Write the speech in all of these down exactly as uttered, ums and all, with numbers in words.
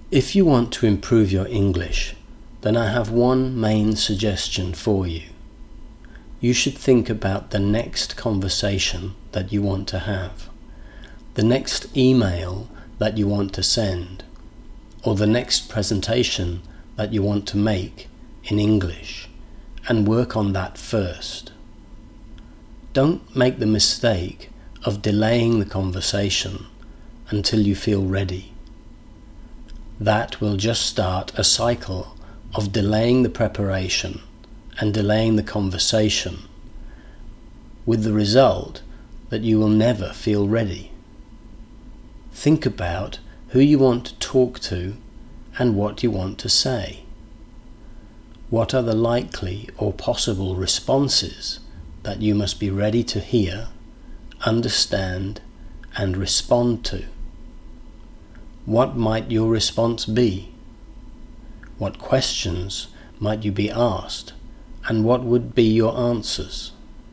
If you want to improve your English, then I have one main suggestion for you. You should think about the next conversation that you want to have, the next email that you want to send, or the next presentation that you want to make in English, and work on that first. Don't make the mistake of delaying the conversation until you feel ready. That will just start a cycle of delaying the preparation and delaying the conversation, with the result that you will never feel ready. Think about who you want to talk to and what you want to say. What are the likely or possible responses that you must be ready to hear, understand, and respond to? What might your response be? What questions might you be asked, and what would be your answers?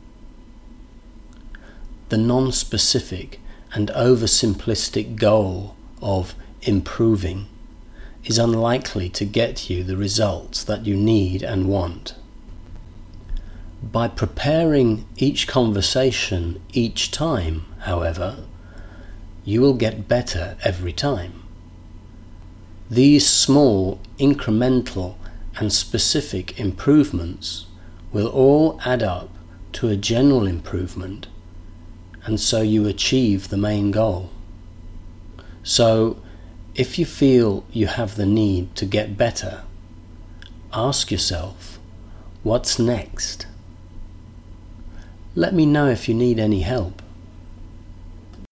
The non-specific and oversimplistic goal of improving is unlikely to get you the results that you need and want. By preparing each conversation each time, however, you will get better every time. These small, incremental and specific improvements will all add up to a general improvement, and so you achieve the main goal. So, if you feel you have the need to get better, ask yourself, what's next? Let me know if you need any help.